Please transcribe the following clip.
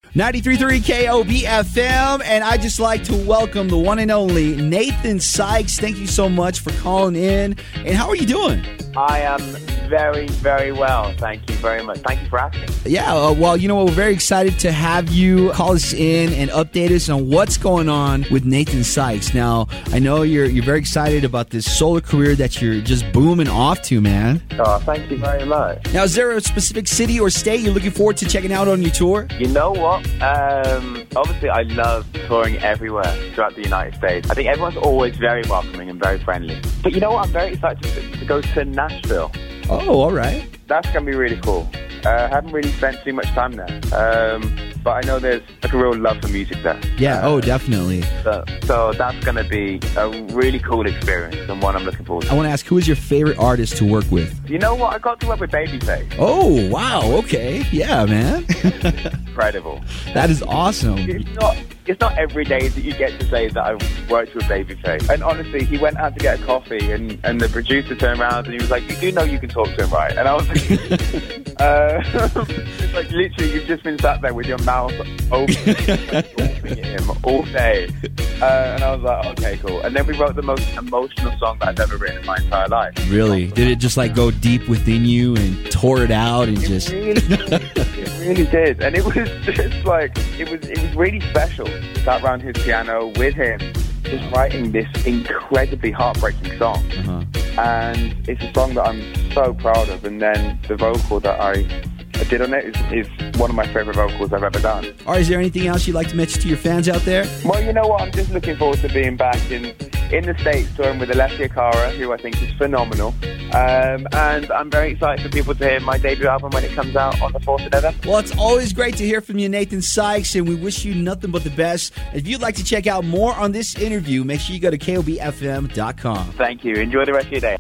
93.3 KOBFM, and I'd just like to welcome the one and only Nathan Sykes. Thank you so much for calling in. And how are you doing? I am very, very well. Thank you very much. Thank you for asking. Yeah, well, you know, we're very excited to have you call us in and update us on what's going on with Nathan Sykes. Now, I know you're very excited about this solo career that you're just booming off to, man. Oh, thank you very much. Now, is there a specific city or state you're looking forward to checking out on your tour? You know what? Obviously, I love touring everywhere throughout the United States. I think everyone's always very welcoming and very friendly. But you know what? I'm very excited to go to Nashville. Oh, all right. That's going to be really cool. I haven't really spent too much time there. But I know there's like a real love for music there. Yeah, definitely. So that's going to be a really cool experience and one I'm looking forward to. I want to ask, who is your favorite artist to work with? You know what? I got to work with Babyface. Oh, wow. Okay. Yeah, man. Incredible. That is awesome. It's not every day that you get to say that I've worked with Babyface. And honestly, he went out to get a coffee and the producer turned around and he was like, "You do know you can talk to him, right?" And I was like, it's like literally you've just been sat there with your mouth open talking at him all day. And I was like, okay, cool. And then we wrote the most emotional song that I've ever written in my entire life. Really? Did it just like go deep within you and tore it out and just... It really did. And it was just like, it was really special. Sat around his piano with him, just writing this incredibly heartbreaking song. Uh-huh. And it's a song that I'm so proud of. And then the vocal that I did on it is one of my favorite vocals I've ever done. All right, is there anything else you'd like to mention to your fans out there? Well, you know what? I'm just looking forward to being back in the States touring with Alessia Cara, who I think is phenomenal. And I'm very excited for people to hear my debut album when it comes out on the 4th of November. Well, it's always great to hear from you, Nathan Sykes, and we wish you nothing but the best. If you'd like to check out more on this interview, make sure you go to KOBFM.com. Thank you. Enjoy the rest of your day.